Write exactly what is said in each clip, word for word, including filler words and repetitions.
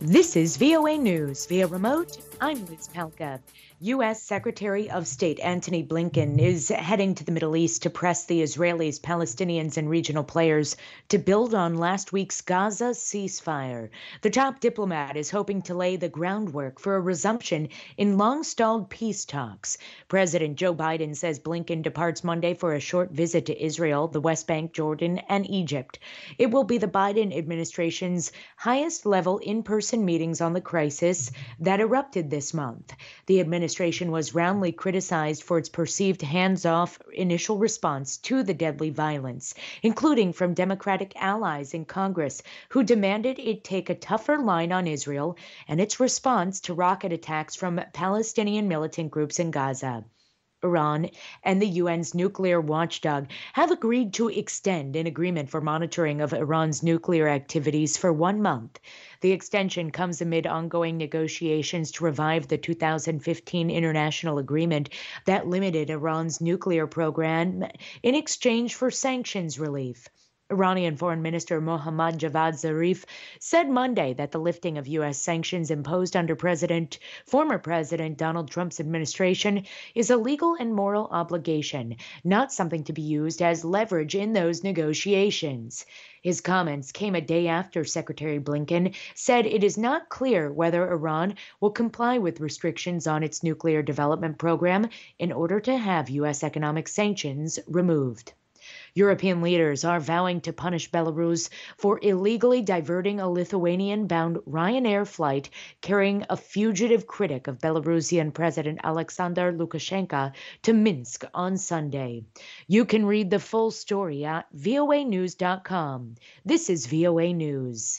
This is V O A News via remote. I'm Liz Palka. U S. Secretary of State Antony Blinken is heading to the Middle East to press the Israelis, Palestinians, and regional players to build on last week's Gaza ceasefire. The top diplomat is hoping to lay the groundwork for a resumption in long-stalled peace talks. President Joe Biden says Blinken departs Monday for a short visit to Israel, the West Bank, Jordan, and Egypt. It will be the Biden administration's highest-level in-person meetings on the crisis that erupted this month. The administration was roundly criticized for its perceived hands-off initial response to the deadly violence, including from Democratic allies in Congress who demanded it take a tougher line on Israel and its response to rocket attacks from Palestinian militant groups in Gaza. Iran and the U N's nuclear watchdog have agreed to extend an agreement for monitoring of Iran's nuclear activities for one month. The extension comes amid ongoing negotiations to revive the two thousand fifteen international agreement that limited Iran's nuclear program in exchange for sanctions relief. Iranian Foreign Minister Mohammad Javad Zarif said Monday that the lifting of U S sanctions imposed under President, former President Donald Trump's administration is a legal and moral obligation, not something to be used as leverage in those negotiations. His comments came a day after Secretary Blinken said it is not clear whether Iran will comply with restrictions on its nuclear development program in order to have U S economic sanctions removed. European leaders are vowing to punish Belarus for illegally diverting a Lithuanian-bound Ryanair flight carrying a fugitive critic of Belarusian President Alexander Lukashenko to Minsk on Sunday. You can read the full story at V O A news dot com. This is V O A News.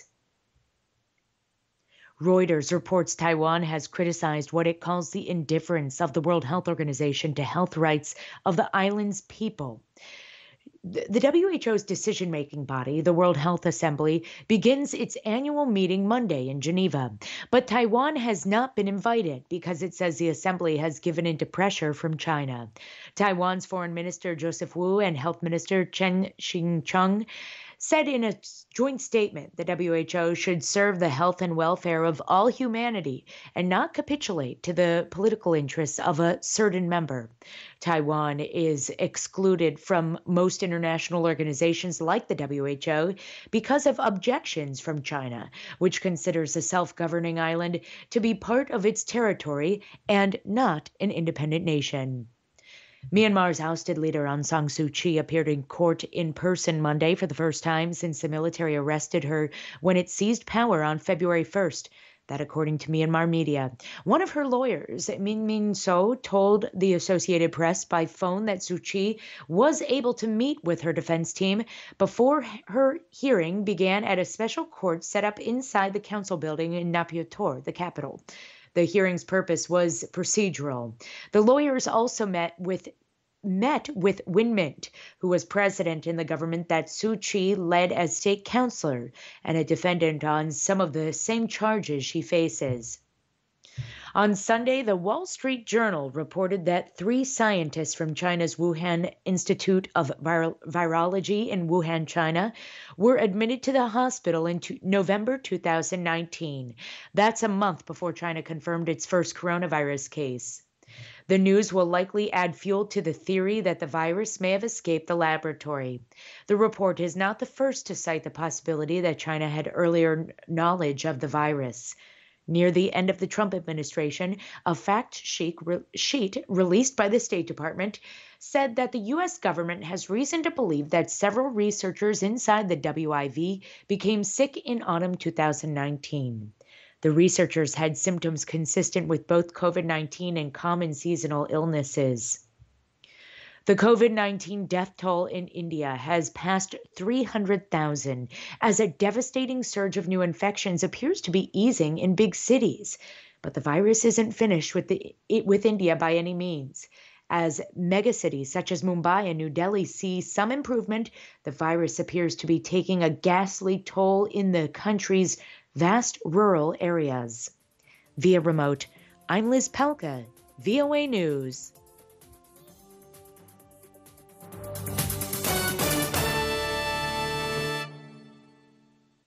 Reuters reports Taiwan has criticized what it calls the indifference of the World Health Organization to health rights of the island's people. The W H O's decision-making body, the World Health Assembly, begins its annual meeting Monday in Geneva. But Taiwan has not been invited because it says the assembly has given in to pressure from China. Taiwan's Foreign Minister Joseph Wu and Health Minister Chen Shih-chung said in a joint statement the W H O should serve the health and welfare of all humanity and not capitulate to the political interests of a certain member. Taiwan is excluded from most international organizations like the W H O because of objections from China, which considers the self-governing island to be part of its territory and not an independent nation. Myanmar's ousted leader Aung San Suu Kyi appeared in court in person Monday for the first time since the military arrested her when it seized power on February first. That according to Myanmar media. One of her lawyers, Min Min So, told the Associated Press by phone that Suu Kyi was able to meet with her defense team before her hearing began at a special court set up inside the council building in Naypyidaw, the capital. The hearing's purpose was procedural. The lawyers also met with met with Win Myint, who was president in the government that Suu Kyi led as state councilor and a defendant on some of the same charges she faces. On Sunday, the Wall Street Journal reported that three scientists from China's Wuhan Institute of Vir- Virology in Wuhan, China, were admitted to the hospital in to- November two thousand nineteen. That's a month before China confirmed its first coronavirus case. The news will likely add fuel to the theory that the virus may have escaped the laboratory. The report is not the first to cite the possibility that China had earlier knowledge of the virus. Near the end of the Trump administration, a fact sheet, re- sheet released by the State Department said that the U S government has reason to believe that several researchers inside the W I V became sick in autumn two thousand nineteen. The researchers had symptoms consistent with both COVID nineteen and common seasonal illnesses. The COVID nineteen death toll in India has passed three hundred thousand as a devastating surge of new infections appears to be easing in big cities. But the virus isn't finished with, the, with India by any means. As megacities such as Mumbai and New Delhi see some improvement, the virus appears to be taking a ghastly toll in the country's vast rural areas. Via remote, I'm Liz Palka, V O A News.